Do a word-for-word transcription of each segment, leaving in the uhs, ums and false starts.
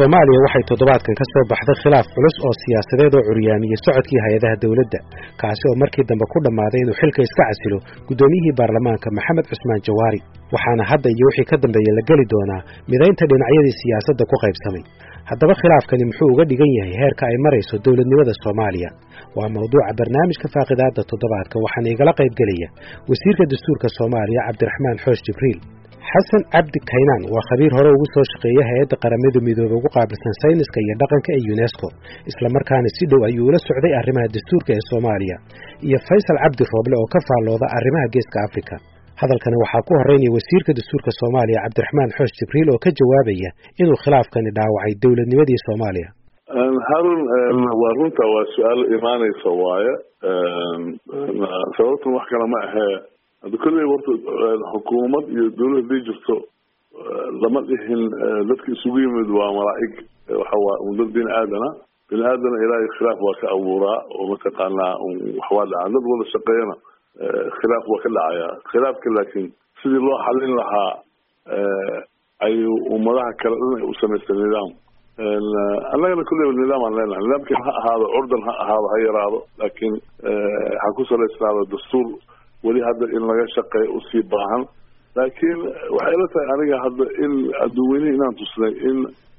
Soomaaliya waxay toddobaadkan ka soo baxday khilaaf culus oo siyaasadeed oo curyaamiyay socodkii hay'adaha dawladda kaasi oo markii dambe ku dhamaaday inuu xilka iska casilo gudoomiyihii baarlamaanka Maxamed Cusmaan Jawaari waxaana hadda iyo wixii ka dambeeyay la gali doonaa midaynta dhinacyadii siyaasadda ku qaybsamay haddaba khilaafkani muxuu uga dhigan yahay heerka ay marayso dawladnimada Soomaaliya waa mawduuca barnaamijka faaqidaada toddobaadka waxaana igala qayb galaya wasiirka dastuurka Soomaaliya Cabdiraxmaan Xoosh Jibriil xasan cabdi kaynaan waa khabiir hore ugu soo shaqeeyay hay'adda qaramada midoobay ugu qaabilsan sayniska iyo dhaqanka ee UNESCO isla markaana si dhow ayuu ula socday arrimaha dastuurka ee Soomaaliya iyo Faysal Cabdi Rooble oo ka faalooda arrimaha Geeska Afrika hadalkani waxaa ku horeynaya wasiirka dastuurka Soomaaliya Cabdiraxmaan Xoosh Jibriil oo ka jawaabaya inuu khilaafkani dhaawacay dawladnimadii Soomaaliya harun waa runta waa su'aal imaanaysa waaye sababtu wax kale ma ahee هذا كله ورط الحكومة يدور ذي جرتو لما إحنا ذاتك سوي مدوا مرايك وحوا ونضل بين آدنا بين آدنا إلى خلاف وكأوراء ومتقالنا وحوال عندنا ولا شقينا خلاف وكل عيا خلاف كل لكن سيد الله حلين لها أي ومراها كلام وسميت النظام الله يقول كله النظام علينا لا يمكن هذا أردن هذا هي هذا لكن حكوسة الإسلام الدستور ولي هذا إن لقى شقة أصيب بعهم لكن وحيلته أنا هذا إن الدويني إن تصل إن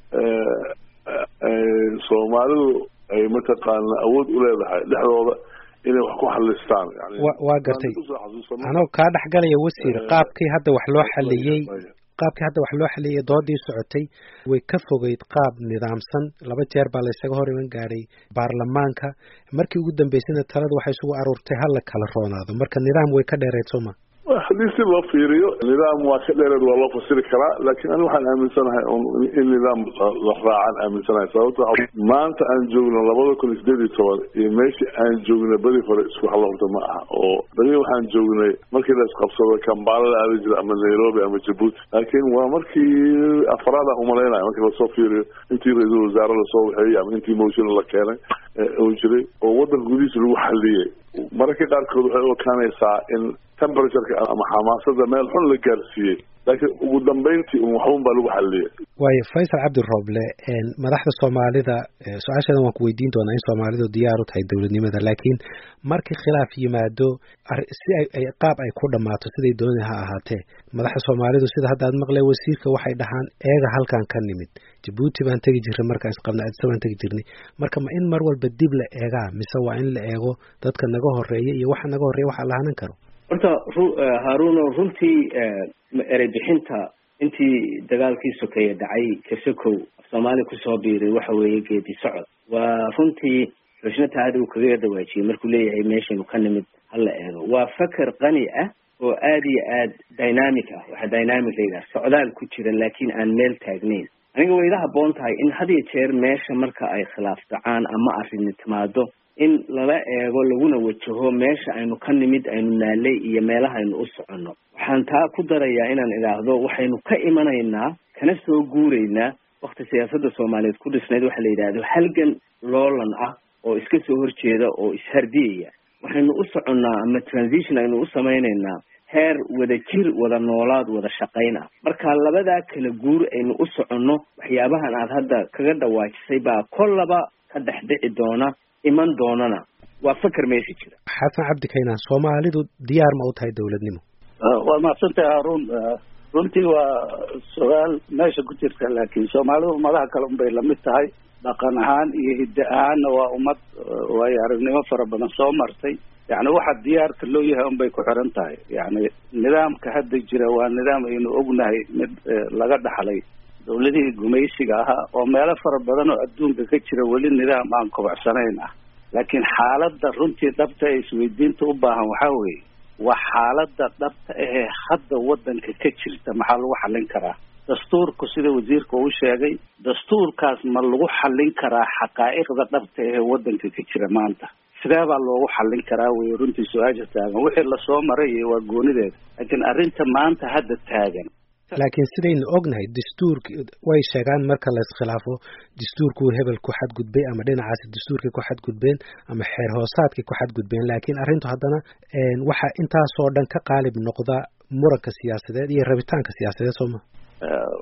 سومالو أي متقال أود ولا ذا لحظة إنه حكوا حلستان يعني واقرتي أنا كاد حقل يوسير قابكي هذا وحلو حليي qaabkii hadda wax loo xaliyay doodii socotay way ka fogeyd qaab nidaamsan laba jeer baa la isaga hor iman gaaray baarlamaanka markii ugu dambeysayna taladu waxay isugu aruurtay hal kala roonaado marka nidaam way ka dheereed Soomaa حديث الله فيريو نظام واحد لا يرد والله فسر كلا لكن أنا واحد آمن سنة النظام الراعي آمن سنة صوت ما أنت أنجونا لبضة كل جديد صور يمشي أنجونا بدي فرق سبحان الله تمام أو بدي واحد أنجونا مركز أسقف صور كم بعض الأرجل أما نيروبي أما جيبوتي لكن ومركي أفراد هم لنا مركز الصوف فيريو أنتي رئيس وزراء الصوف هي أم أنتي موجود الله كنا وجري ووضع الجديد اللي هو حليه مركز أركض وكان يسعى إن temperature ama xamaasada meel xun la gaarsiiyay laakiin ugu dambeyntii uu waxun baa lagu xaliyay way Faysal Cabdi Rooble een madaxda Soomaalida su'aashan waan ku weydiin doonaa in Soomaalidu diyaar u tahay dawladnimada laakiin markii khilaaf yimaado si ay qaab ay ku dhamaato sidii doonayay ahaatee madaxda Soomaalidu sida hadda aad maqlay wasiirka waxay dhahaan eega halkan ka nimid Djibouti baan tagi jiray markaas qabna aad sabaan tagi jirnay marka ma in mar walba dib la eega mise waa in la eego dadka naga horeeyay iyo waxa naga horeeyay waxa la hanan karo horta Haruun runtii eray bixinta intii dagaalkii sokeeye dhacay kasakow Soomaaliya ku soo biiray waxa weeye geedi socod waa runtii rajnata aad uu kaga dawaajiyay markuu leeyahay meeshan ka nimid hal eego waa fakar qani ah oo aad iyo aad dynamic ah waxa dynamic leeyahay socdaal ku jira laakiin aan meel taagnayn aniga way ilaha boon tahay in had iyo jeer meesha marka ay khilaaf dhacaan ama arrin timaado in lala eego laguna wajaho meesha aynu ka nimid aynu naalay iyo meelaha aynu u soconno waxaan taa ku darayaa inaan ilaahdo waxaynu ka imanaynaa kana soo guuraynaa waqti siyaasadda Soomaaliyeed ku dhisnayd waxa la yiraahdo halgan loolan ah oo iska soo horjeeda oo ishardiyaya waxaynu u soconnaa ama transition aynu u samaynaynaa heer wada jir wada noolaad wada shaqayn ah marka labada kala guur aynu u soconno waxyaabahan aad hadda kaga dhawaajisay baa kollaba ka dhaxdhici doona iman doonana waa fakar meesha jira xasan cabdi kaynaan Soomaalidu diyaar ma u tahay dawladnimo waa ma santa Haruun runtii waa su'aal meesha ku jirta laakiin Soomaalidu madaxa kale un bay la mid tahay dhaqan ahaan iyo hidde ahaanna waa ummad way aragnimo fara badan soo martay yani waxa diyaarka loo yahay un bay ku xiran tahay yani nidaamka hadda jira waa nidaam aynu ognahay mid laga dhaxlay dawladihii gumaysiga ahaa oo meelo fara badan oo adduunka ka jira weli nidaam aan kobacsanayn ah laakiin xaaladda runtii dhabta ee isweydiinta u baahan waxaa weeye waa xaaladda dhabta ahee hadda waddanka ka jirta maxaa lagu xallin karaa dastuurku sida wasiirka uu sheegay dastuurkaas ma lagu xallin karaa xaqaa'iqda dhabta ahee waddanka ka jira maanta sidee baa loogu xallin karaa wey runtii su-aasha taagan wixii lasoo maray waa goonideeda laakiin arrinta maanta hadda taagan laakiin sidaynu ognahay dastuurka way sheegaan marka la iskhilaafo dastuurku hebel ku xadgudbay ama dhinacaas dastuurka ku xadgudbeen ama xeer hoosaadka ku xadgudbeen laakiin arrintu haddana een waxa intaas oo dhan ka qaalib noqda muranka siyaasadeed iyo rabitaanka siyaasadeed Soomaa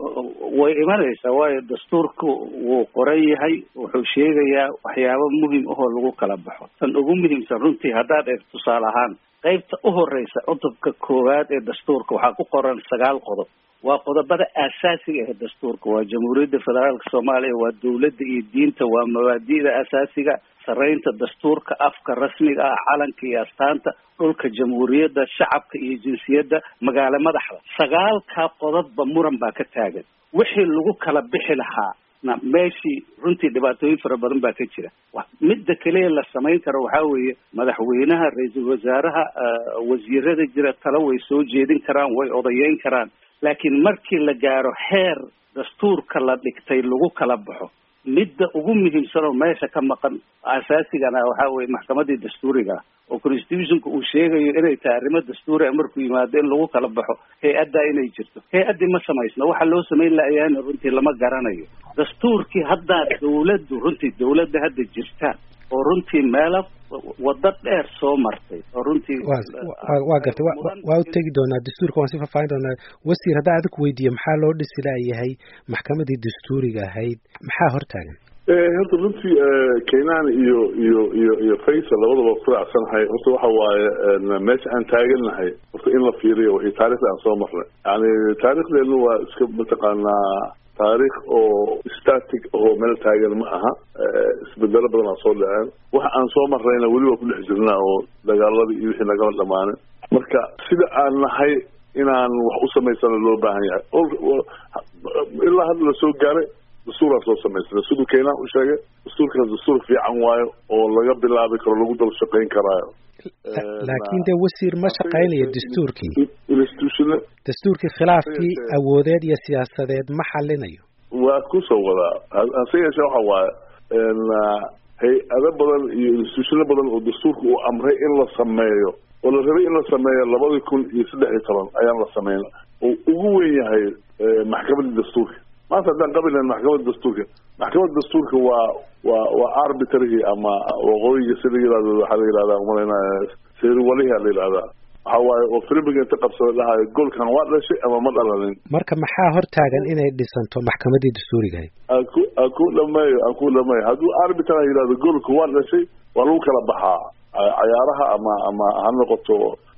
way imanaysaa waayo dastuurku wuu qoran yahay wuxuu sheegayaa waxyaabo muhim ahoo lagu kala baxo tan ugu muhiimsan runtii haddaad eeg tusaale ahaan qaybta u horeysa cutubka koowaad ee dastuurka waxaa ku qoran sagaal qodob waa qodobada aasaasiga ee dastuurka waa jamhuuriyadda federaalka soomaaliya waa dawladda iyo diinta waa mabaadi'da asaasiga saraynta dastuurka afka rasmiga ah calanka iyo astaanta dhulka jamhuuriyadda shacabka iyo jinsiyadda magaalo madaxda sagaalkaa qodobba muran baa ka taagan wixii lagu kala bixi lahaa na meeshii runtii dhibaatooyin fara badan baa ka jira midda kaliya la samayn karo waxaa weeye madaxweynaha ra-iisul wasaaraha wasiirada jira tala way soo jeedin karaan way odayeyn karaan laakiin markii la gaaro heer dastuurka la dhigtay lagu kala baxo midda ugu muhiimsan oo meesha ka maqan asaasigana waxaa weye maxkamadii dastuuriga oo constitutionka uu sheegayo inay tahay arrimo dastuuri a markuu yimaado in lagu kala baxo hay-addaa inay jirto hay-addii ma samaysna waxa loo samayn la-ayaana runtii lama garanayo dastuurkii haddaa dawladdu runtii dawladda hadda jirta oo runtii meelo wado dheer soo martay oo runtii waa gartay waa u tegi doonaa dastuurka waan si faahfaahin doonaa wasiir haddaa adig weydiiye maxaa loo dhisi laayahay maxkamadii dastuuriga ahayd maxaa hortaagan horta runtii kenaan iyo iyo iyo iyo faysal labadaba ku raacsanahay horta waxa waaye meesha aan taagannahay horta in la fiiriyo wixii taarikhda aan soo marnay yani taarikhdeenu waa iska mataqaanaa taarikh oo static oo meel taagan ma aha isbedelo badan aa soo dhaceen waxa aan soo marnayna weli waa ku dhex jirnaa oo dagaaladii iyo wixii nagama dhamaanin marka sida aan nahay inaan wax u samaysana loo baahan yahay ilaa hadda la soo gaaray dastuuraan soo samaysana siduu keenaan u sheegay dastuurkaas dastuur fiican waayo oo laga bilaabi karo lagu daba shaqayn karaayo laakiin dee wasiir ma shaqaynayo dastuurkii institution dastuurkii khilaafkii awoodeed iyo siyaasadeed ma xalinayo waa kusoo wadaa hase yeeshee waxa waaye hay-ado badan iyo institutiono badan oo dastuurka uu amray in la sameeyo oo la rabay in la sameeyo labadii kun iyo saddex iyo toban ayaan la sameyn oo ugu weyn yahay maxkamadda dastuurka maanta haddaan qabilayn maxkamadda dastuurka maxkamadda dastuurka waa waa waa arbitrary ama waqooyiga sida yirahdo waxaa la yihahdaa umalaynaya seeriwalihi la yihahdaa waxa waaye oo filmiga inta qabsada dhahayo goolkan waa dhashay ama ma dhalanin marka maxaa hortaagan inay dhisanto maxkamadii dastuuriga aan ku aan ku dhameeyo aan ku dhameeyo hadduu arbitrary yihahdo goolka waa dhashay waa lagu kala baxaa cayaaraha ama ama ha noqoto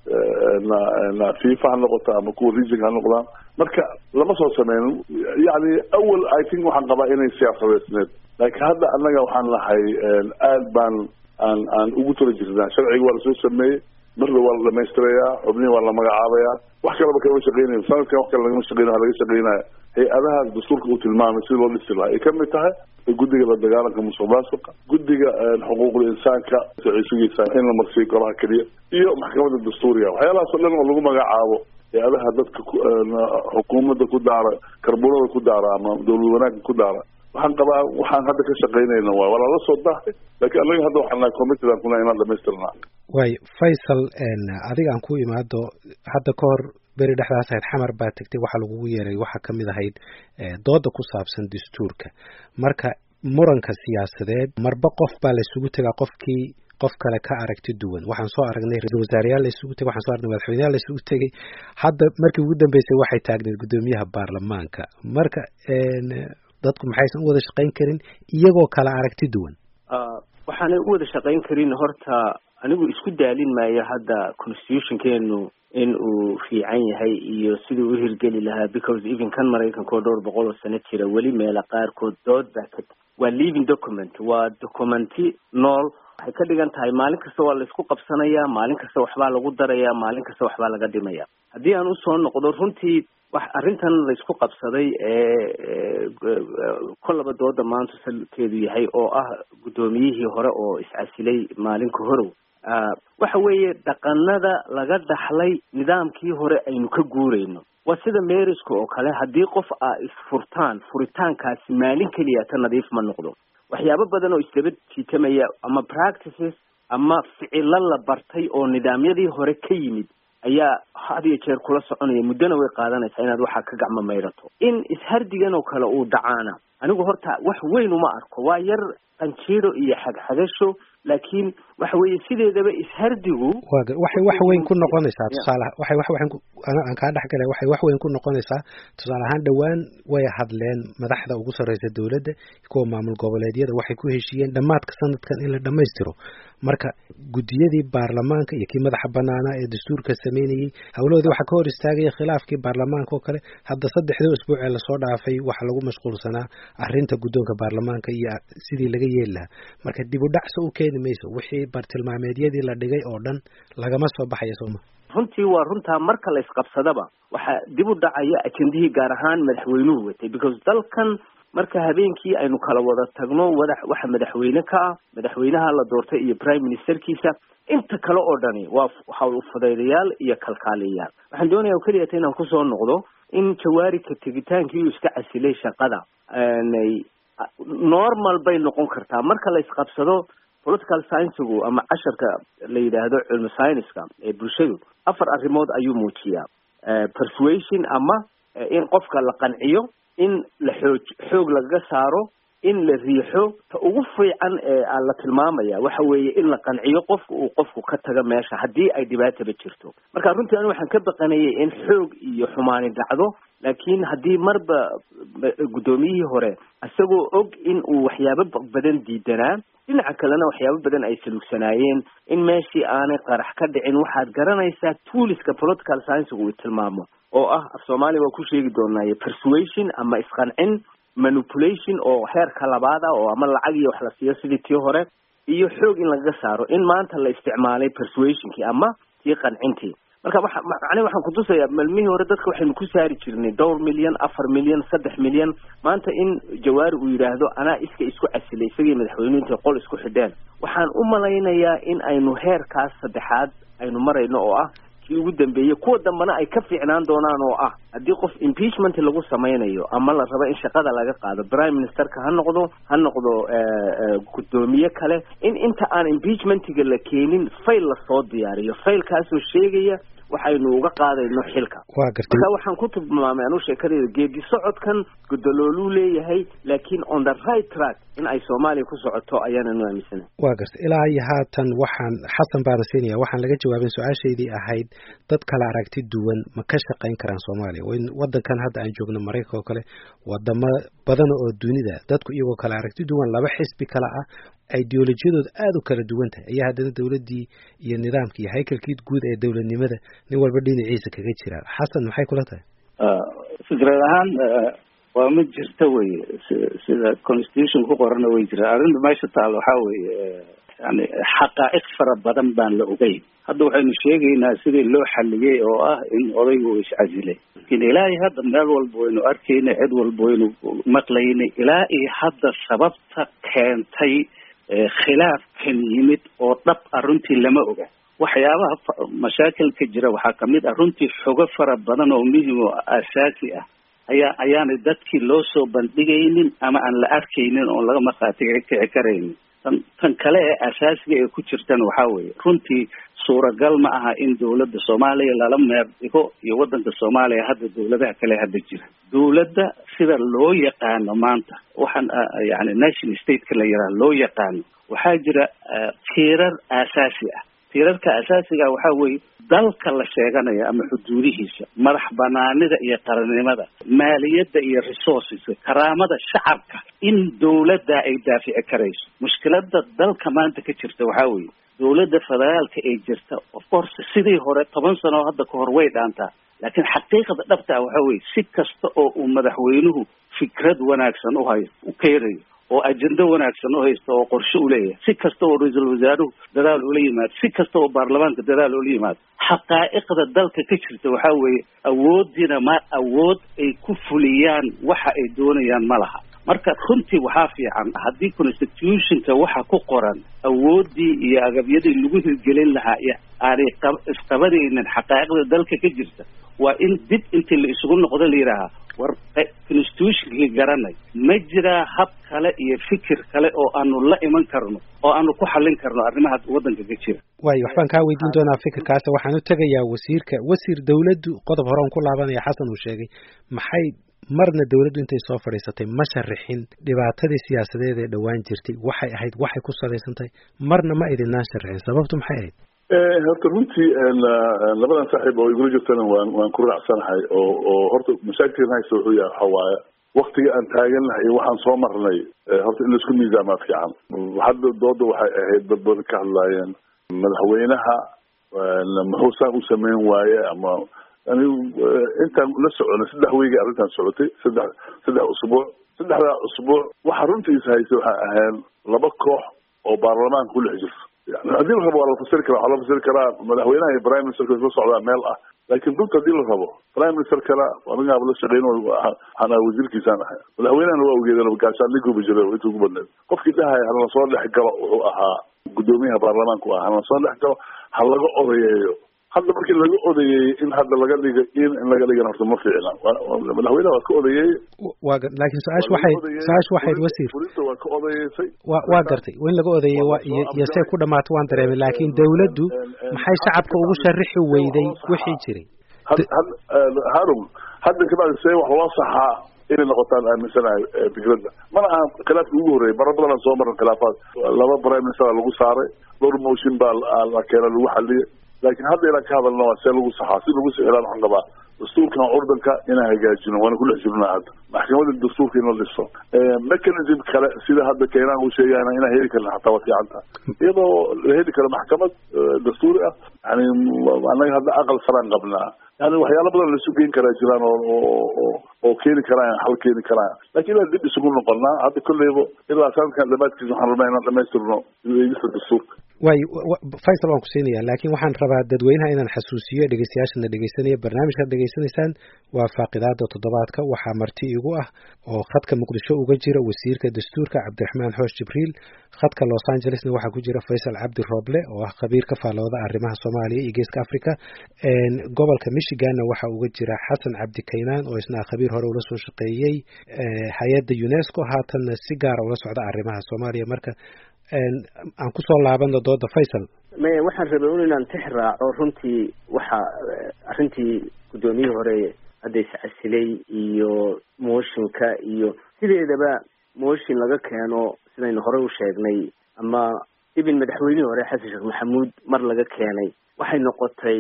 na na fifa ha noqoto ama kuwa region ha noqdaan marka lama soo sameyn yani awal I think waxaan qabaa inay siyaasadeysneed laakiin hadda annaga waxaan lahay aad baan aan aan ugu tala jirnaa sharciga waa lasoo sameeyey marna waa la dhamaystirayaa xubnihi waa la magacaabayaa wax kaleba kama shaqeynayo sanadkan wax kale lagama shaqeynayo laga shaqeynaya hay-adahaas dastuurka uu tilmaamay sida loo dhisi lahaa ay kamid tahay guddiga la dagaalanka musuq maasuqa guddiga xuquuqul insaanka siciisugiisa in la marsiiyo golaha keliya iyo maxkamadda dastuuriga waxyaalahaas oo dhan oo lagu magacaabo hay-adaha dadka xukuumadda ku daara karbunada ku daara ama dawlad wanaagga ku daara waxaan qabaa waxaan hadda ka shaqeynayna waay waa lala soo dahay laakiin anaga hadda waxaan nahay committed aan kuna inaan dhamaystirnaa waayo faysal adiga aan ku imaado hadda ka hor beri dhexdaas ahayd xamar baa tegtay waxaa lagugu yeeray waxaa kamid ahayd dooda ku saabsan dastuurka marka muranka siyaasadeed marba qof baa la isugu tegaa qofkii qof kale ka aragti duwan waxaan soo aragnay ra-iisul wasaareyaal la isugu tegay waxaan soo aragnay madaxweyneyaal la isugu tegay hadda markii ugu dambeysay waxay taagneed guddoomiyaha baarlamaanka marka dadku maxaysan u wada shaqayn karin iyagoo kala aragti duwan waxaanay u wada shaqayn karin horta anigu isku daalin maayo hadda constitutionkeenu in uu fiican yahay iyo siduu u hirgeli lahaa because even kan maraykanka oo dhowr boqol oo sano jira weli meela qaarkood dood baa ka waa living document waa documenti nool waxay ka dhigan tahay maalin kasta waa la isku qabsanayaa maalin kasta waxbaa lagu darayaa maalin kasta waxbaa laga dhimaya haddii aan usoo noqdo runtii wax arrintan la isku qabsaday ee kollaba dooda maanta salkeedu yahay oo ah guddoomiyihii hore oo iscasilay maalinka horow waxa weeye dhaqanada laga dhaxlay nidaamkii hore aynu ka guurayno waa sida meeriska oo kale haddii qof aa isfurtaan furitaankaasi maalin keliya ta nadiif ma noqdo waxyaabo badan oo isdaba jiitamaya ama practices ama ficilo la bartay oo nidaamyadii hore ka yimid ayaa had iyo jeer kula soconaya muddona way qaadanaysaa inaad waxaa ka gacmo mayrato in ishardigan oo kale uu dhacaana anigu horta wax weyn uma arko waa yar qanjiiro iyo xagxagasho laakiin waxa weeye sideedaba ishardigu waxay wax weyn ku noqonaysaa tusaale waxay wax weyn aan ka dhax galay waxay wax weyn ku noqonaysaa tusaale ahaan dhawaan way hadleen madaxda ugu sareysa dawladda kuwa maamul goboleedyada waxay ku heshiiyeen dhamaadka sanadkan in la dhameystiro marka gudiyadii baarlamaanka iyo kii madaxa banaana ee dastuurka sameynayay hawlahoodii waxa ka hor istaagay khilaafkii baarlamaanka oo kale hadda saddexdii usbuuc ee la soo dhaafay waxa lagu mashquulsanaa arrinta guddoonka baarlamaanka iyo sidii laga yeeli lahaa marka dib u dhacso u keeni mayso wixii bartilmaameedyadii la dhigay oo dhan lagama soo baxayo sooma runtii waa runtaa marka la isqabsadaba waxaa dib u dhacaya ajendihii gaar ahaan madaxweynuhu watay because dalkan marka habeenkii aynu kala wada tagno wadax waxa madaxweyne ka ah madaxweynaha la doortay iyo prime ministerkiisa inta kale oo dhani waa hawl fudaydayaal iyo kalkaaliyayaal waxaan doonayaa kaliya inaan ku soo noqdo in jawaari ka tegitaankii uu iska casilay shaqada aanay normal bay noqon kartaa marka la isqabsado political science-gu ama casharka la yidhaahdo cilmi science-ka ee bulshadu afar arrimood ayuu muujiyaa persuasion ama in qofka la qanciyo in la xoog xoog laga saaro in la riixo ta ugu fiican ee la tilmaamaya waxa weeye in la qanciyo qofku uu qofku ka taga meesha haddii ay dhibaataba jirto marka runtii anigu waxaan ka baqanayay in xoog iyo xumaani dhacdo laakiin haddii marba guddoomiyihii hore isagoo og in uu waxyaabo badan diidanaa dhinaca kalena waxyaabo badan ay salugsanaayeen in meeshii aanay qarax ka dhicin waxaad garanaysaa tooliska political science-gu uu tilmaamo oo ah af soomaaliya waa ku sheegi doonaaye persuasion ama isqancin manipulation oo heerka labaad ah oo ama lacag iyo wax la siiyo sidii tii hore iyo xoog in lagaga saaro in maanta la isticmaalay persuasionkii ama tii qancintii marka waxa macnaheedu waxaan ku tusayaa malmihii hore dadka waxaynu ku saari jirnay dhowr milyan afar milyan saddex milyan maanta in jawaari uu yidhaahdo anaa iska isku casilay isagii madaxweynuhu qol isku xidheen waxaan u malaynayaa in aynu heerkaas saddexaad aynu marayno oo ah kii ugu dambeeyey kuwa dambana ay ka fiicnaan doonaan oo ah haddii qof impeachment lagu samaynayo ama la rabo in shaqada laga qaado prime ministerka ha noqdo ha noqdo guddoomiye kale in inta aan impeachmentiga la keenin fail lasoo diyaariyo failkaasoo sheegaya waxaynu uga qaadayno xilka marka waxaan ku tilmaamay anuu sheekadayda geedi socodkan gudalooluu leeyahay laakiin on the right track in ay soomaaliya ku socoto ayaananu aaminsanay waa garta ilaa iyo haatan waxaan xasan baana siinaya waxaan laga jawaabin su-aashaydii ahayd dad kala aragti duwan ma ka shaqayn karaan soomaaliya wadankan hadda aan joogno maraykanka oo kale wadamo badan oo dunida dadku iyagoo kala aragti duwan laba xisbi kala ah ideolojiyadooda aada u kala duwan tahay ayaa haddana dawladdii iyo nidaamka iyo haykalkii guud ee dawladnimada nin walba dhinaciisa kaga jira xasan maxay kula tahay fikrad ahaan waa mid jirta weye sida constitution ku qorana way jira arrinta meesha taal waxaa weye yani xaqaa'iq fara badan baan la ogeyn hadda waxaynu sheegaynaa sidii loo xaliyey oo ah in odaygu iscasilay lakin ilaahay hadda meel walba waynu arkaynay cid walba waynu maqlaynay ilaa iyo hadda sababta keentay khilaafkan yimid oo dhab ah runtii lama oga waxyaabaha mashaakilka jira waxaa kamid ah runtii xogo fara badan oo muhim oo asaasi ah ayaa ayaanay dadkii loo soo bandhigaynin ama aan la arkaynin oon laga markhaati kici karaynin tan tan kale ee asaasiga ee ku jirtana waxaa weeye runtii suuragal ma aha in dawladda soomaaliya lala meer dhigo iyo waddanka soomaaliya hadda dawladaha kale hadda jira dawladda sida loo yaqaano maanta waxaan yani national stateka la yidhaha loo yaqaano waxaa jira tiirar aasaasi ah tiirarka asaasiga waxaa weeye dalka la sheeganayo ama xuduudihiisa madax banaanida iyo qarannimada maaliyadda iyo resourceska karaamada shacabka in dawladda ay daafici karayso mushkilada dalka maanta ka jirta waxaa weeye dawladda federaalka ee jirta of course sidii hore toban sano oo hadda kahor way dhaantaa laakiin xaqiiqada dhabta ah waxaa weeye si kasta oo uu madaxweynuhu fikrad wanaagsan u hayo u keenayo oo ajendo wanaagsan u haysto oo qorshe u leeyahay si kasta oo ra-iisul wasaaruhu dadaal ula yimaado si kasta oo baarlamaanka dadaal ula yimaado xaqaa'iqda dalka ka jirta waxaa weeye awooddiina ma awood ay ku fuliyaan waxa ay doonayaan ma laha marka runtii waxaa fiican haddii constitutionka waxa ku qoran awooddii iyo agabyadii lagu hirgelin lahaa iyo aanay isqabanaynin xaqaa'iqda dalka ka jirta waa in dib intii la isugu noqdo la yidhaahaa war constitutionkii garanay ma jiraa hab kale iyo fikir kale oo aanu la iman karno oo aanu ku xallin karno arrimaha waddanka ka jira waayo waxbaan kaa weydiin doonaa fikirkaas waxaan u tegayaa wasiirka wasiir dawladdu qodob hore on ku laabanaya xasan uu sheegay maxay marna dawladdu intay soo fadhiisatay ma sharixin dhibaatadii siyaasadeed ee dhowaan jirtay waxay ahayd waxay ku salaysantahay marna ma idinaan sharixin sababtu maxay ahayd horta runtii labadan saaxiib oo igula jirtana waan waan ku raacsanahay oo oo horta mashaakilkan haysta wuxuu yahay waxa waaye waktiga aan taagannahay iyo waxaan soo marnay horta in laisku miisaamaa fiican hadda dooda waxay ahayd dad badan ka hadlaayeen madaxweynaha muxuu saan u sameyn waaye ama anigu intaan la soconay saddex weegi arrintan socotay saddex saddex usbuuc saddexdaa usbuuc waxa runtiisa haysa waxay ahayn laba koox oo baarlamaanka ku dhex jirta yani haddii la rabo waa la fasiri karaa waxaa la fasiri karaa madaxweynaha iyo prime ministerka isla socdaa meel ah laakiin runta haddii la rabo prime ministerkana anigaaba la shaqeyn waxaan wasiirkiisaan ahay madaxweynahana waa ogeedeen gaashaan liguba jiray inta ugu badneed qofkii dhahaya hala soo dhex galo wuxuu ahaa gudoomiyaha baarlamaanku ah hala soo dhex galo ha laga odayeeyo hadda markii laga odayeeyey in hadda laga dhiga in in laga dhigana horta ma fiicna madaxweynaha waa ka odayeeyey waa laakiin su-aasha waxay su-aasha waxayd wasiir fulinta waa ka odayeysay wa waa gartay in laga odayeeyey waa iyo iyo see ku dhamaato waan dareemay laakiin dawladdu maxay shacabka ugu sharixi weyday wixii jiray harun hadda kabacdi see wax loo saxaa inay noqotaan aaminsanahay fikradda mana aha khilaafkii ugu horreeyay marar badan aan soo marin khilaafaad laba prime minister lagu saaray dhowr motion baa la keena lagu xaliyay laakiin hadda inaan ka hadalna waa see lagu saxaa si lagu sixiraan waxaan qabaa dastuurkan curdanka inaan hagaajino waana ku dhex jirnaa hadda maxkamadda dastuurka in la dhiso mechanism kale sida hadda keenaan uu sheegayna inaan heli karna xataa waa fiicanta iyadoo la heli karo maxkamad dastuuri ah yani anaga hadda aqal saraan qabnaa yani waxyaalo badan laisu geyn karaa jiraan oo oo oo keeni karaan xal keeni karaan laakiin inaan dib isugu noqonnaa hadda kolleyba ilaa sanadkan dhamaadkiisa waxaan rabnaa inaan dhamaystirno eegista dastuurka waayo faysal waan ku siinayaa laakiin waxaan rabaa dadweynaha inaan xasuusiyo dhegeystayaashana dhegeysanaya barnaamijkaad dhegeysanaysaan waa faaqidaada toddobaadka waxaa marti igu ah oo khadka muqdisho uga jira wasiirka dastuurka cabdiraxmaan xoosh jibriil khadka los angelesna waxaa ku jira faysal cabdi rooble oo ah khabiir ka faalooda arrimaha soomaaliya iyo geeska africa gobolka michiganna waxaa uga jira xasan cabdi kaynaan oo isna khabiir hore ula soo shaqeeyey hay-adda unesco haatanna si gaara ula socda arrimaha soomaaliya marka aan kusoo laabano dooda faysal maya waxaan rabay un inaan tix raaco runtii waxa arrintii guddoomiyihii hore hadda iscasilay iyo mooshinka iyo sideedaba mooshin laga keeno sidaynu hore u sheegnay ama ibin madaxweynihii hore xasan sheekh maxamuud mar laga keenay waxay noqotay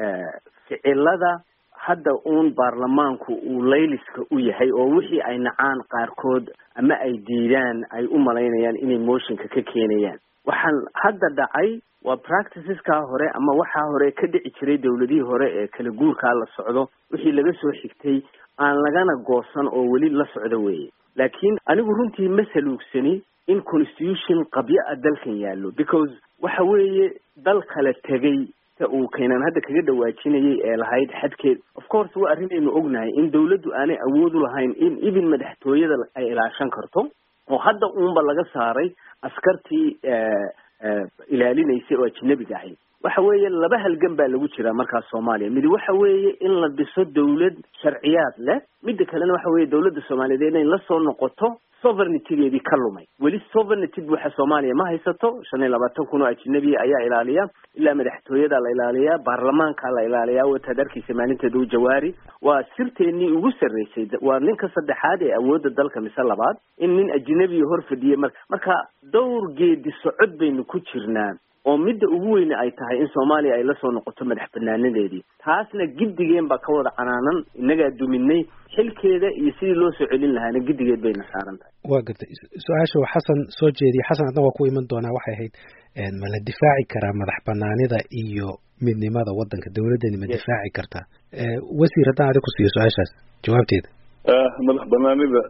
ficilada hadda uun baarlamaanku uu layliska u yahay oo wixii ay nacaan qaarkood ama ay diidaan ay u malaynayaan inay mooshinka ka keenayaan waxaan hadda dhacay waa practiceskaa hore ama waxaa hore ka dhici jiray dawladihii hore ee kala guurkaa la socdo wixii laga soo xigtay aan lagana goosan oo weli la socdo weeye laakiin anigu runtii ma saluugsani in constitution qabyo a dalkan yaallo because waxa weeye dal kala tegay uu keenan hadda kaga dhawaajinayay ee lahayd xadkeed of course waa arrinaynu ognahay in dawladdu aanay awood u lahayn in ibin madaxtooyada ay ilaashan karto oo hadda uunba laga saaray askartii ilaalinaysay oo ajnabiga ahayd waxa weeye laba halgan baa lagu jiraa markaas soomaaliya midi waxa weeye in la dhiso dawlad sharciyaad leh midda kalena waxa weeye dawladda soomaaliyeed inay la soo noqoto sovereigntygeedii ka lumay weli sovereignty buuxa soomaaliya ma haysato shan iyo labaatan kun oo ajnabiya ayaa ilaaliya ilaa madaxtooyada la ilaaliyaa baarlamaanka la ilaaliyaa wataad arkaysa maalinteeda u jawaari waa sirteennii ugu sarreysay waa ninka saddexaad ee awoodda dalka mise labaad in nin ajnabiya hor fadhiyay mar marka dhowr geedi socod baynu ku jirnaa oo midda ugu weyne ay tahay in soomaaliya ay la soo noqoto madax banaanadeedii taasna giddigeen baa ka wada canaanan innagaa duminay xilkeeda iyo sidii loo soo celin lahaana giddigeed bayna saaran tahay waa gartay su-aasha xasan soo jeediyay xasan adna waa ku iman doonaa waxay ahayd ma la difaaci karaa madax banaanida iyo midnimada waddanka dawladdani ma difaaci kartaa wasiir haddaan adig ku siiyo su-aashaas jawaabteeda madax banaanida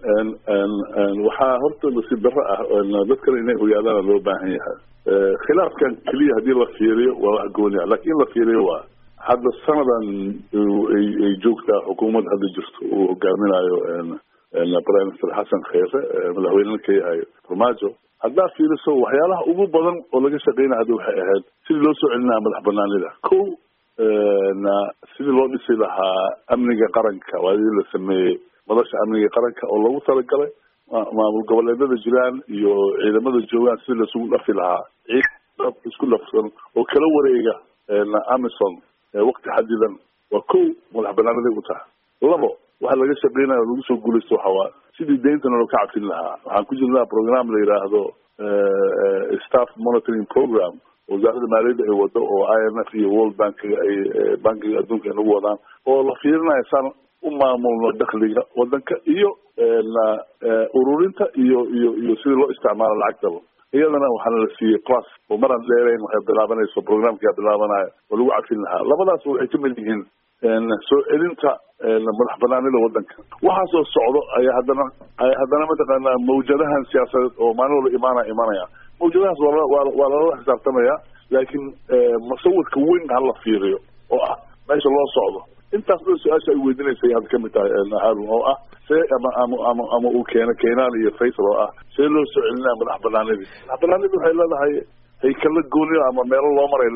waxaa horta nasiib darro ah dad kale inay ogaadaana loo baahan yahay khilaafkan keliya haddii la fiiriyo waa wax gooni ah laakiin in la fiiriyo waa hadda sanadan ay joogtaa xukuumad hadda jirto uu hogaaminayo prime minister xasan kheyre madaxweynena ka yahay farmaajo haddaa fiiriso waxyaalaha ugu badan oo laga shaqeynaya hadda waxay ahayd sidii loo soo celinaya madax banaanida ko sidii loo dhisi lahaa amniga qaranka waadii la sameeyey madasha amniga qaranka oo loogu talagalay maamul goboleedada jiraan iyo ciidamada joogaan sidii laisugu dhafi lahaa ciidamada isku dhafsan oo kala wareega amison wakti xadidan waa kow madax banaanaday u tahay labo waxa laga shaqeynayo lagu soo guulaysto waxa waa sidii deyntana loo ka cafin lahaa. waxaan ku jirnaa program la yiraahdo staff monitoring program wasaaradda maaliyadda ay wado oo I M F iyo World Bank ay bankiga adduunka nagu wadaan oo la fiirinayo saan u maamulno dakhliga wadanka iyo ururinta iyo iyo iyo sidii loo isticmaalo lacagtaba. iyadana waxaana la siiyey class oo maraan dheerayn waxay bilaabanayso programkii bilaabanayo oo lagu cafin lahaa. labadaas waxay ka mid yihiin soo celinta madax banaanida wadanka. waxaasoo socdo ayaa haddana ay haddana mataqaanaa mawjadahan siyaasadeed oo maalin walba imaana imanaya. mawjadahaas waa waa lala xisaabtamaya, laakiin masawirka weyn hala fiiriyo oo ah meesha loo socdo. intaas dhan su-aasha ay weydiinaysay hadda kamid tahay Harun oo ah see ama ama ama ama uu keena keenaan iyo Faisal oo ah see loo soo celinaa madax banaanidii. madax banaanidii waxay leedahay haykala gooniyo ama meelo loo maray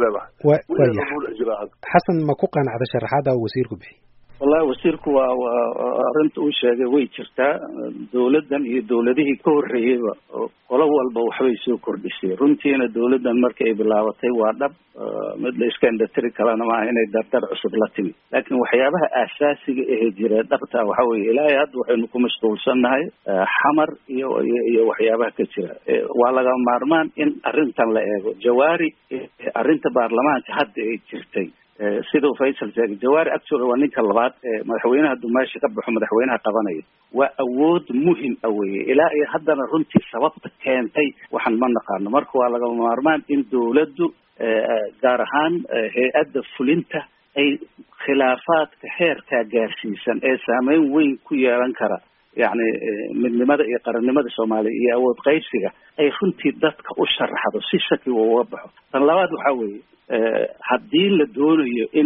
leedahay. xasan ma ku qanacda sharaxaada wasiirku bixi? wallahi wasiirku waa arinta uu sheegay way jirtaa. dawladdan iyo dawladihii ka horreeyayba qolo walba waxbay soo kordhisay. runtiina dawladdan markii ay bilaabatay waa dhab mid la iska indhatiri kalena maaha inay dardar cusub la timi, laakiin waxyaabaha aasaasiga ahee jira dhabta waxa weeye ilaahay hadda waxaynu ku mashquulsannahay xamar iyo iyo waxyaabaha ka jira. waa laga maarmaan in arrintan la eego. jawaari arrinta baarlamaanka hadda ay jirtay siduu Faisal sheegay, jawaari actually waa ninka labaad ee madaxweynaha dumaasha ka baxo madaxweynaha qabanaya. waa awood muhim ah weeye. ilaa iyo haddana runtii sababta keentay waxaan ma naqaano. marka waa laga maarmaan in dawladdu gaar ahaan hay-adda fulinta ay khilaafaadka xeerkaa gaarsiisan ee saameyn weyn ku yeelan kara yacni midnimada iyo qarannimada Soomaaliya iyo awood qaybsiga ay runtii dadka u sharaxdo si shaki uga baxo. tan labaad waxaa weeye haddii la doonayo in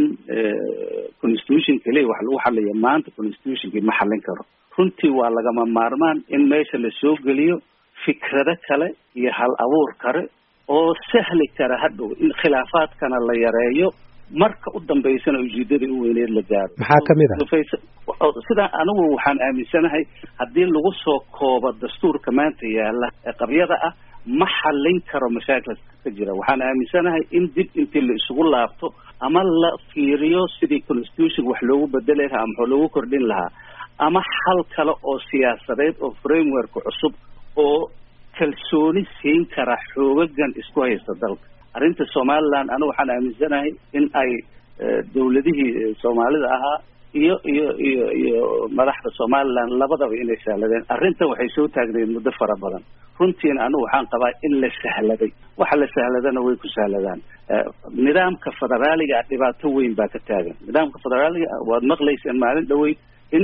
constitution kaliya wax lagu xaliyo, maanta constitutionkii ma xalin karo. runtii waa lagama maarmaan in meesha la soo geliyo fikrado kale iyo hal abuur kale oo sahli kara hadhow in khilaafaadkana la yareeyo, marka u dambeysana ujeedadii u weyneed la gaaro. maxaa kamid ah sida anigu waxaan aaminsanahay haddii lagu soo koobo dastuurka maanta yaala ee qabyada ah ma xallin karo mashaakilka ka jira. waxaan aaminsanahay in dib intii la isugu laabto ama la fiiriyo sidii constitution wax loogu bedeli lahaa ama loogu kordhin lahaa, ama xal kale oo siyaasadeed oo framework cusub oo kalsooni siin kara xoogagan isku haysta dalka. arrinta Somaliland anigu waxaan aaminsanahay in ay dawladihii Soomaalida ahaa iyo iyo iyo iyo madaxda Somaliland labadaba inay sahladeen. arrinta waxay soo taagnayd muddo fara badan. runtiina anigu waxaan qabaa in la sahladay. waxa la sahladana way ku sahladaan. nidaamka federaaliga dhibaato weyn baa ka taagan. nidaamka federaaliga waad maqlayseen maalin dhaweyd in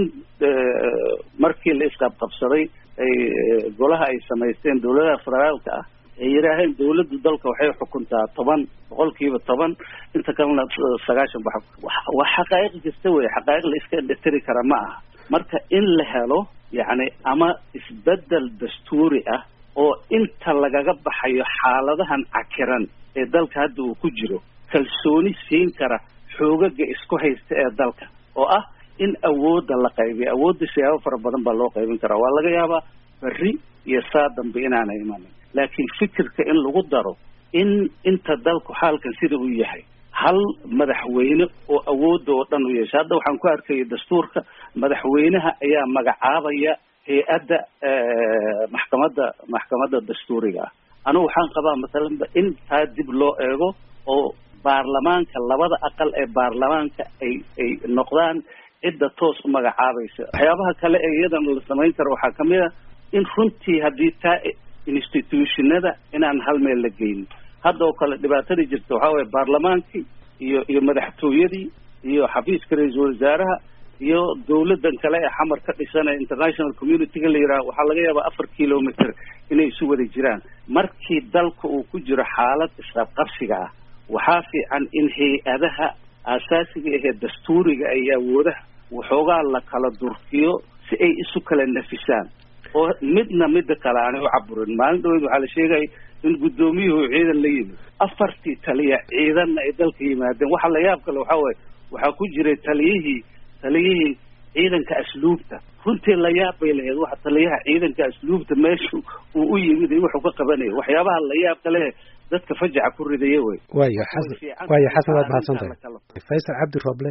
markii la isqabqabsaday ay golaha ay samaysteen dawladaha federaalka ah ay yidhaaheen dawladdu dalka waxay xukuntaa toban boqolkiiba toban inta kalena sagaashan bax. waa xaqaa'iq jirta wey. xaqaa'iq la iska indhatiri kara ma aha. marka in la helo yacni ama isbedel dastuuri ah oo inta lagaga baxayo xaaladahan cakiran ee dalka hadda uu ku jiro kalsooni siin kara xoogaga isku haysta ee dalka, oo ah in awoodda la qaybiyo. awoodda siyaabo fara badan baa loo qaybin karaa. waa laga yaabaa berri iyo saa dambe inaanay imanin, laakiin fikirka in lagu daro in inta dalku xaalkan sida uu yahay hal madaxweyne oo awoodda oo dhan u yeesha. hadda waxaan ku arkayay dastuurka madaxweynaha ayaa magacaabaya hay-adda maxkamadda maxkamadda dastuuriga ah. anigu waxaan qabaa masalanba in taa dib loo eego oo baarlamaanka labada aqal ee baarlamaanka ay ay noqdaan cidda toos u magacaabaysa. waxyaabaha kale ee iyadana la samayn karo waxaa kamid a in runtii haddii taa institutionada inaan hal meel la geynin. hadda oo kale dhibaatadii jirta waxaa waye baarlamaankii iyo iyo madaxtooyadii iyo xafiiska ra-iisul wasaaraha iyo dawladan kale ee xamar ka dhisan ee international community-ga la yidhaha waxaa laga yaabaa afar kilometer inay isu wada jiraan. markii dalka uu ku jiro xaalad isqabqabsiga ah waxaa fiican in hay-adaha aasaasiga ahee dastuuriga ay awoodaha waxoogaa la kala durkiyo si ay isu kala nafisaan oo midna midda kale aanay u caburin. maalin dhaweyd waxaa la sheegaya in guddoomiyuhu ciidan la yimid afartii taliya ciidanna ay dalka yimaadeen. waxa la yaab kale waxaa waaye waxaa ku jiray taliyihii taliyihii ciidanka asluubta. runtii la yaab bay lahayd waxa taliyaha ciidanka asluubta meeshu uu u yimid iyo wuxuu ka qabanayay. waxyaabaha la yaab kale dadka fajaca ku ridaya wey. waayo xasan waayo xasan waad mahadsantahay. Faisal Cabdi Roble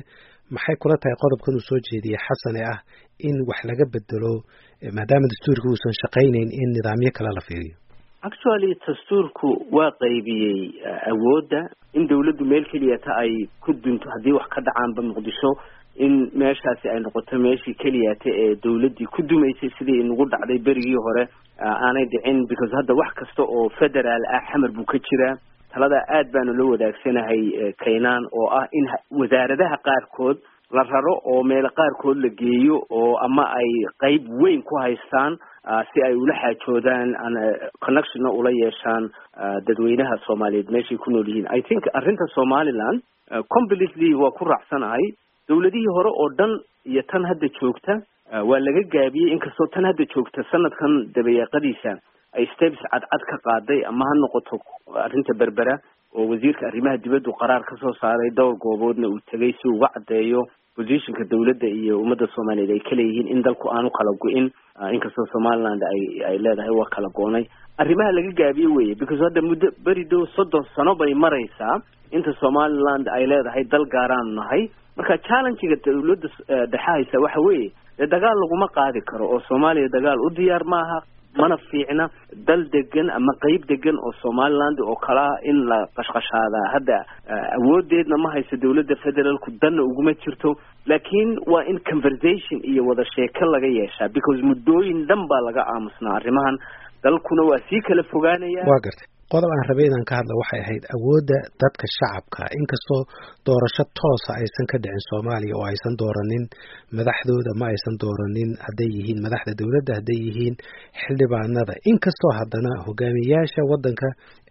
maxay kula tahay qodobkan uu soo jeediyey xasan ee ah in wax laga bedelo maadaama dastuurka uusan shaqaynayn in nidaamyo kale la fiiriyo? actually dastuurku waa qaybiyey awoodda in dawladdu meel keliya ta ay ku dunto haddii wax ka dhacaanba muqdisho in meeshaasi ay noqoto meeshii keliyata ee dawladdii ku dumaysay sidii inagu dhacday berigii hore aanay dhicin because hadda wax kasta oo federaal ah xamar buu ka jiraa. talada aad baanu la wadaagsanahay kaynaan oo ah in wasaaradaha qaarkood la raro oo meel qaarkood la geeyo oo ama ay qayb weyn ku haystaan si ay ula xaajoodaan connection ula yeeshaan dadweynaha Soomaaliyeed meeshii ku nool yihiin. I think arrinta Somaliland completely waa ku raacsanahay. dawladihii hore oo dhan iyo tan hadda joogta waa laga gaabiyey inkastoo tan hadda joogta sanadkan dabayaaqadiisa ay steps cadcad ka qaaday ama ha noqoto arrinta berbera oo wasiirka arrimaha dibadda qaraar ka soo saaray dhowr gooboodna uu tagay si uu uga cadeeyo positionka dawladda iyo ummadda Soomaaliyeed ay kala yihiin in dalku aanu kala go'in inkastoo Somaliland ay ay leedahay waa kala go'nay. arrimaha laga gaabiyey weeye because hadda muddo bari dhow soddon sano bay maraysaa inta Somaliland ay leedahay dal gaaraan nahay. marka challenge-ga dawladda dhaxaysa waxa weeye dagaal laguma qaadi karo oo Soomaaliya dagaal u diyaar maaha mana fiicna dal degan ama qayb degan oo Somaliland oo kala in la qashqashaada hadda awoodeedna ma hayso dawladda federaalku danna uguma jirto laakiin waa in conversation iyo wada sheeko laga yeeshaa because muddooyin dhan baa laga aamusnaa arrimahan dalkuna waa sii kala fogaanaya. waa gartay qodob aan rabay inaan ka hadla waxay ahayd awoodda dadka shacabka inkastoo doorasho toosa aysan ka dhicin Soomaaliya oo aysan dooranin madaxdooda ma aysan dooranin hadday yihiin madaxda dawladda hadday yihiin xildhibaanada inkastoo haddana hogaamiyayaasha waddanka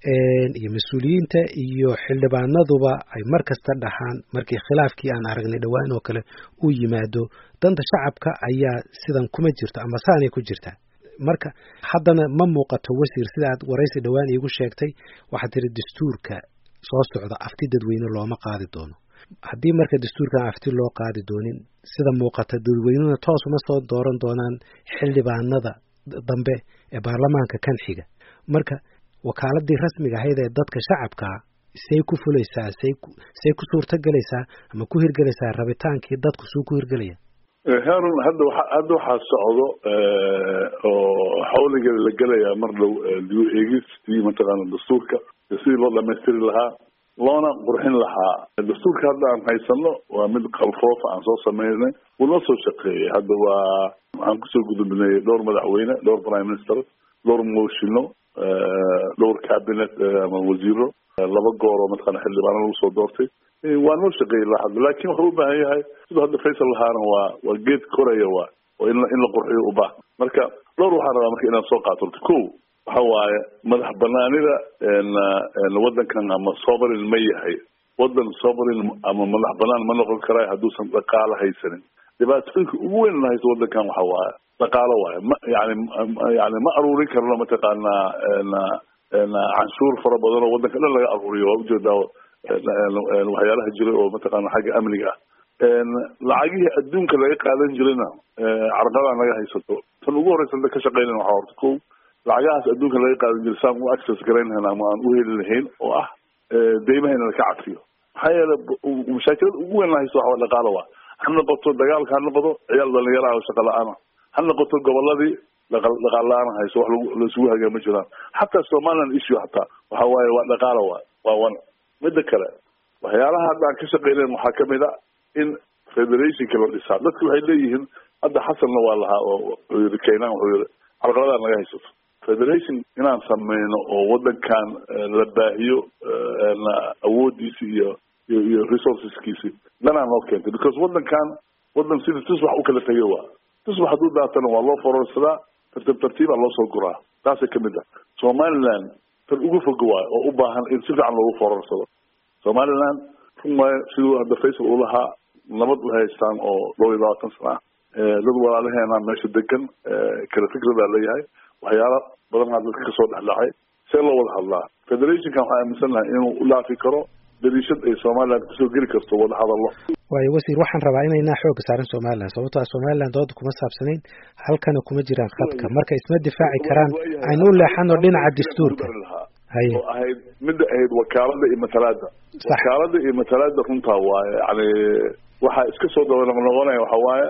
iyo mas'uuliyiinta iyo xildhibaanaduba ay markasta dhaxaan markii khilaafkii aan aragnay dhawaan oo kale uu yimaado danta shacabka ayaa sidan kuma jirto ama saanay ku jirtaa. marka haddana ma muuqato wasiir sida aad waraysi dhawaan iigu sheegtay waxaad tiri dastuurka soo socda afti dadweyne looma qaadi doono. haddii marka dastuurkan afti loo qaadi doonin sida muuqata dadweynuna toos uma soo dooran doonaan xildhibaanada dambe ee baarlamaanka kan xiga. marka wakaaladii rasmiga ahayd ee dadka shacabka say ku fulaysaa say say ku suurtagelaysaa ama ku hirgelaysaa rabitaankii dadku suu ku hirgelaya. Harun hadda hadda waxaa socdo oo xawliga la galaya mar dhow dib u eegistii mataqaana dastuurka sidii loo dhamaystiri lahaa loona qurxin lahaa. dastuurka hadda aan haysano waa mid qalfoof aan soo sameynay wuu noo soo shaqeeyey. hadda waa waxaan kusoo gudubnay dhowr madaxweyne dhowr prime minister dhowr moshino dhowr cabinet ama wasiiro laba goor oo mataqaana xildhibaano lagu soo doortay waa noo shaqeeyey lahad laakiin wuxuu u baahan yahay sidoo hadda Faisal lahaana waa waa geed koraya waa oo in in la qurxiyo u baahan. marka dhowr waxaan rabaa marka inaan soo qaato kow waxa waaye madax banaanida een waddankan ama sovereign ma yahay waddan sovereign ama madax banaan ma noqon karaa hadduusan dhaqaale haysanin. dhibaatooyinka ugu weyn la haysto waddankan waxa waaye dhaqaale waaye yani yani ma aruurin karno mataqaanaa een canshuur fara badan oo waddanka dhan laga aruuriyo waa ujeedaa waxyaalaha jiray oo mataqaana xagga amniga ah lacagihii adduunka laga qaadan jirayna carqaladan laga haysato tan ugu horeysa ka shaqeynayna waxaa horta kow lacagahaas adduunka laga qaadan jiray saan u access garaynayna ama aan u heli lahayn oo ah deymahayna laka cafiyo. maxaa yeele mashaakilada ugu weyn la haysto waxaa dhaqaalo waa ha noqoto dagaalka ha noqoto ciyaal dhalinyaraha oo shaqa la-aan ha noqoto goboladii dhaqaal la-aan hayso wax laisugu hagaa ma jiraan. xataa Somaliland issue hataa waxa waaye waa dhaqaalo waa waa wan midda kale waxyaalaha hadda aan ka shaqeynayn waxaa kamid a in federationka la dhisaa. dadku waxay leeyihiin hadda xasanna waa lahaa oo wuxuu yiri kaynaan wuxuu yiri carqaladaan laga haysato federation inaan sameyno oo waddankan la baahiyo awoodiisi iyo iyo resourceskiisi danaan loo keentay because waddankan waddan sida tusbax u kala tegay waa tusbax hadduu daatana waa loo fororsadaa tartiib tartiibaa loo soo guraa. taasay kamid ah Somaliland tan ugu fog waa oo u baahan in si fiican loogu fororsado. Somaliland rumay sidoo hadda Faisal uu lahaa nabad u haystaan oo dhowr iyo labaatan sano dad walaalaheena meesha degan kala fikrada leeyahay waxyaalo badan hadda ka soo dhaxlacay see loo wada hadlaa. federationkan waxaa aaminsanahay inuu u laafi karo dariishad ay Somaliland kusoo geli karto wada hadallo. waayo wasiir waxaan rabaa inaynaa xooga saaran Somaliland sababtoo ah Somaliland dooda kuma saabsanayn halkana kuma jiraan khadka marka isma difaaci karaan aynu u leexano dhinaca dastuurka haye oo ahayd mid ahayd wakaalada iyo matalaada wakaalada iyo matalaada runta waa yani waxaa iska soo daba noqonaya waxa waaye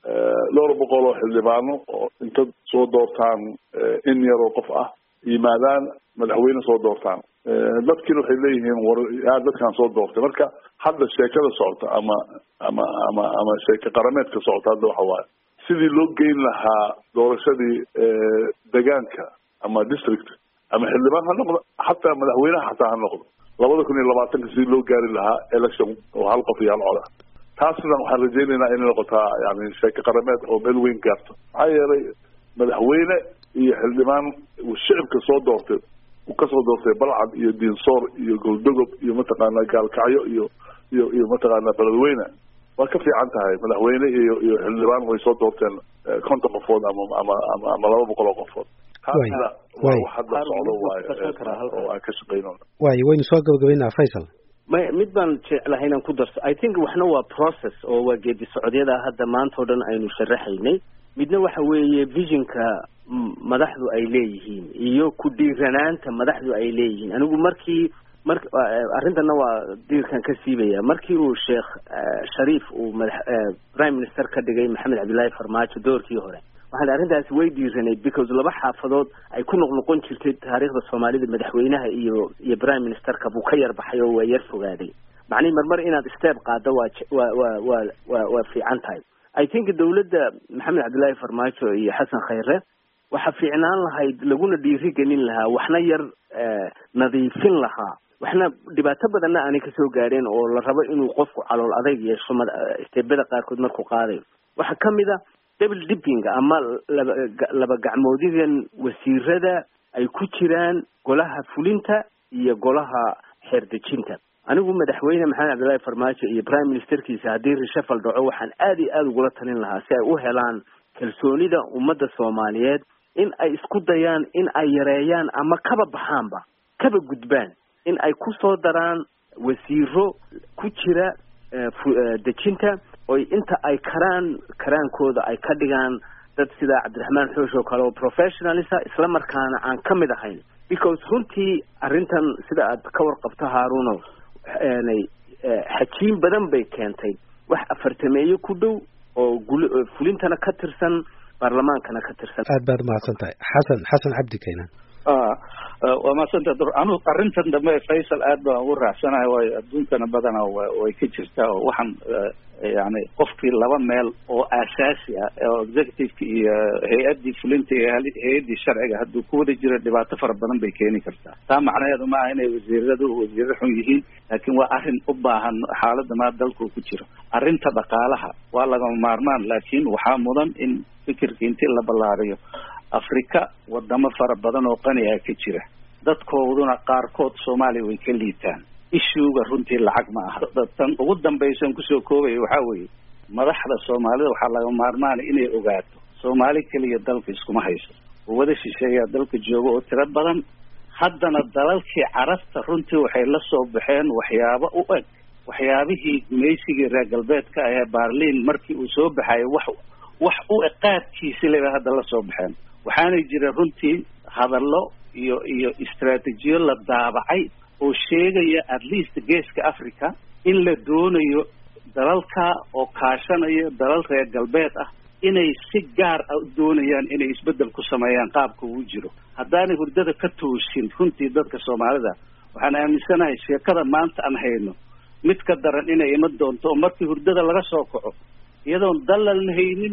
dhowr boqol oo xildhibaano oo inta soo doortaan in yar oo qof ah yimaadaan madaxweyne soo doortaan dadkiina waxay leeyihiin war yaa dadkan soo doortay marka hadda sheekada socota ama ama ama ama sheeka qarameedka socota hadda waxa waaye sidii loo geyn lahaa doorashadii deegaanka ama district ama xildhibaan ha noqdo xataa madaxweynaha xataa ha noqdo labada kun iyo labaatanka sidii loo gaari lahaa election oo hal qof iyo hal cod ah taasna waxaan rajaynaynaa inay noqotaa yani sheeka qarameed oo meel weyn gaarto maxaa yeelay madaxweyne iyo xildhibaan uu shicibka soo doortay uu kasoo doortay balcad iyo diinsoor iyo goldogob iyo mataqaanaa gaalkacyo iyo iyo iyo mataqaanaa beledweyne waa ka fiican tahay madaxweyne iyo iyo xildhibaan way soo doorteen konton qofood ama ama ama ama laba boqol oo qofood taasna waa hadda socdo waaye oo aan ka shaqeyno waayo waynu soo gabagabaynaa Faisal ma mid baan jeclahay inaan ku darso I think waxna waa process oo waa geedi socodyada hadda maanta oo dhan aynu sharaxaynay midna waxa weeye visionka madaxdu ay leeyihiin iyo ku dhiiranaanta madaxdu ay leeyihiin anigu markii mar arintana waa diirkan ka siibaya markii uu sheekh Shariif uu madax prime minister ka dhigay Maxamed Cabdullaahi Farmaajo doorkii hore waxaan arrintaas way diiranay because laba xaafadood ay ku noqnoqon jirtay taariikhda Soomaalida madaxweynaha iyo iyo prime ministerka buu ka yar baxay oo waa yar fogaaday macni marmar inaad step qaado waa waa waa waa waa fiican tahay I think dawladda Maxamed Cabdullaahi Farmaajo iyo Xasan Khayre waxa fiicnaan lahayd laguna dhiiri gelin lahaa waxna yar nadiifin lahaa waxna dhibaato badanna aanay ka soo gaareen oo la rabo inuu qofku calool adayg yeesho isteebada qaarkood markuu qaaday waxa kamid ah double dipping ama laba laba gacmoodigan wasiirada ay ku jiraan golaha fulinta iyo golaha xeerdejinta anigu madaxweyne Maxamed Cabdullaahi Farmaajo iyo prime ministerkiisa hadii reshuffle dhaco waxaan aad iyo aad uga talin lahaa si ay u helaan kalsoonida ummadda Soomaaliyeed in ay isku dayaan in ay yareeyaan ama kaba baxaanba kaba gudbaan in ay ku soo daraan wasiiro ku jira dejinta oo inta ay karaan karaankooda ay ka dhigaan dad sida Cabdiraxmaan Xoosh oo kale oo professionalist isla markaana aan kamid ahayn because runtii arrintan sida aad ka warqabto Haaruno aanay xajiin badan bay keentay wax afartameeyo ku dhow oo fulintana ka tirsan baarlamaankana ka tirsan aad baad mahadsantahay xasan xasan cabdi keenan ah waa mahadsantahay dur anu arrintan dambe Faisal aad baan ugu raacsanahay way adduunkana badana way ka jirtaa oo waxaan yani qofkii laba meel oo asaasi ah oo executive iyo hay'adii fulinta iyo hay'adii sharciga hadduu ku wada jiro dhibaato fara badan bay keeni kartaa taa macnaheedu ma aha inay wasiiradu wasiirro xun yihiin laakiin waa arrin u baahan xaaladda ma dalku ku jiro arrinta dhaqaalaha waa laga maarmaan laakiin waxaa mudan in fikirka intii la ballaariyo Afrika wadamo fara badan oo qani ah ka jira dadkooduna qaarkood Soomaaliya way ka liitaan ishuuga runtii lacag ma aha dadkan ugu dambaysan ku soo koobay waxa weeye madaxda Soomaalida waxa laga maarmaan inay ogaato Soomaali kaliya dalka iskuma hayso wada shisheeya dalka joogo oo tiro badan haddana dalalkii carabta runtii waxay la soo baxeen waxyaabo u eg waxyaabihii meeysigii reer galbeedka ah ee Berlin markii uu soo baxay wax wax u eqaadkiisa leeyahay hadda la soo baxeen waxaanay jira runtii hadallo iyo iyo istiraatiijiyo la daabacay oo sheegaya at least geeska Africa in la doonayo dalalka oo kaashanaya dalal reer galbeed ah inay si gaar ah doonayaan inay isbedel ku sameeyaan qaabka uu jiro haddaanay hurdada ka toosin runtii dadka Soomaalida waxaan aaminsanahay sheekada maanta aan hayno mid ka daran inay ima doonto markii hurdada laga soo kaco iyadoon dalal haynin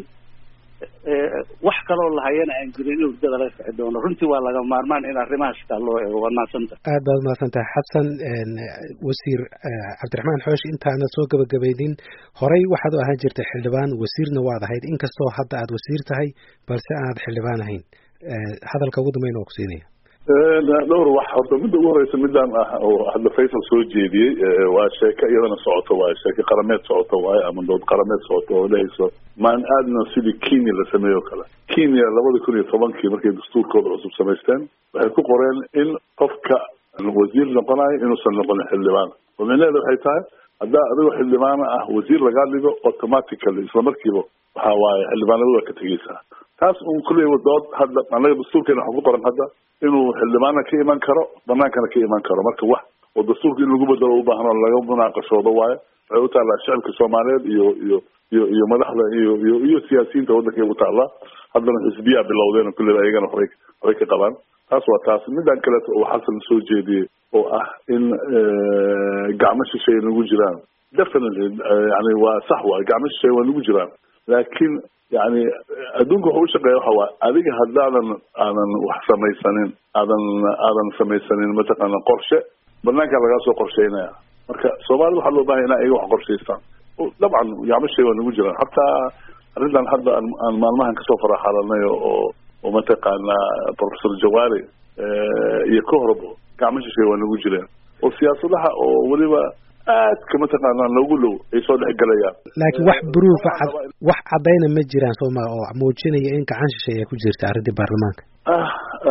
wax kaloo la hayana aan jirin inuu dad la socdo doono runtii waa laga maarmaan in arrimahaas ka loo eego waa maasanta aad baad maasanta xasan wasiir Cabdiraxmaan Xoosh intaana soo gabagabeydin horay waxaad u ahaan jirtay xildhibaan wasiirna waad ahayd inkastoo hadda aad wasiir tahay balse aad xildhibaan ahayn hadalka ugu dambeyn oo ku siinaya dhowr wax horta midda ugu horeysa midaan ah oo hadda Faisal soo jeediyey waa sheeko iyadana socoto waa sheeko qarameed socoto waa ama dood qarameed socoto oo leeyso maan aadna sidii Kenya la sameeyo kala Kenya labada kun iyo tobankii markay dastuurkooda cusub sameysteen waxay ku qoreen in qofka wasiir noqonayo inuusan noqon xildhibaan oo micnaheedu waxay tahay hadda adigu xildhibaan ah wasiir laga dhigo automatically isla markiiba waxa waaye xildhibaanadu waa ka tagaysaa taas uu kulay dood hadda anaga dastuurkeena waxa ku qoran hadda inuu xildhibaana ka iman karo banaankana ka iman karo marka wax oo dastuurka in lagu bedelo u baahan oo laga munaaqashoodo waayo waxay u taallaa shacabka soomaaliyeed iyo iyo iyo iyo madaxda iyo iyo iyo siyaasiyiinta waddankay u taallaa haddana xisbiyaa bilowdeen oo kulleyba ayagana waxbay waxbay ka qabaan taas waa taas midaan kaleeto oo xasan soo jeediyey oo ah in gacmo shisheeye nagu jiraan definitely yani waa sax waay gacmo shisheeye waa nagu jiraan laakiin yani adduunka waxa u shaqeeya waxa waa adiga haddaadan aadan wax samaysanin aadan aadan samaysanin mataqaana qorshe banaankaa lagaa soo qorsheynaya marka soomaalida waxaa loo bahanya ina iyaga wax qorshaystaan dabcan gacmo shisheeye waa nagu jiraan hataa arrintan hadda aan maalmahan kasoo faraxalanay oo oo mataqaana professor Jawaari iyo ka horbo gacmo shisheeye waa nagu jireen oo siyaasadaha oo waliba aad ka mataqaana loogu low ay soo dhex galayaan laakiin wax proof wax cadayna ma jiraan Soomaaliya oo muujinaya in gacan shisheeye ku jirta arrintii baarlamaanka ah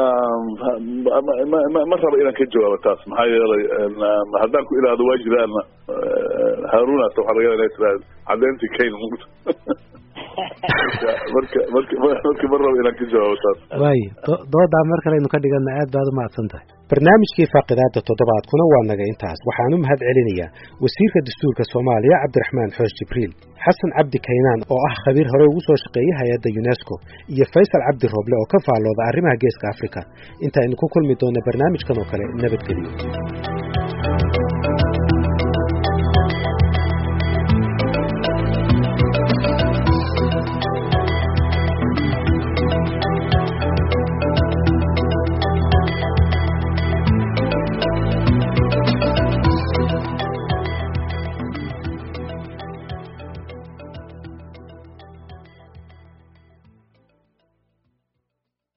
ma raba inaan ka jawaabo taas maxaa yeelay haddaan ku ilaado waa jiraan Haruna waxa laga leeyahay cadayntii kayn marka marka marka mar raba inaan ka jawaabo taas way dooda mar kale inuu ka dhigana aad baad u mahadsan tahay barnaamijkii faaqidaada toddobaadkuna waa naga intaas waxaan u mahad celinayaa wasiirka dastuurka Soomaaliya Cabdiraxmaan Xoosh Jibriil Xasan Cabdi Kaynaan oo ah khabiir hore ugu soo shaqeeyay hay'adda UNESCO iyo Faysal Cabdi Roble oo ka faalooda arrimaha Geeska Afrika inta aynu ku kulmi doona barnaamijkan oo kale nabadgelyo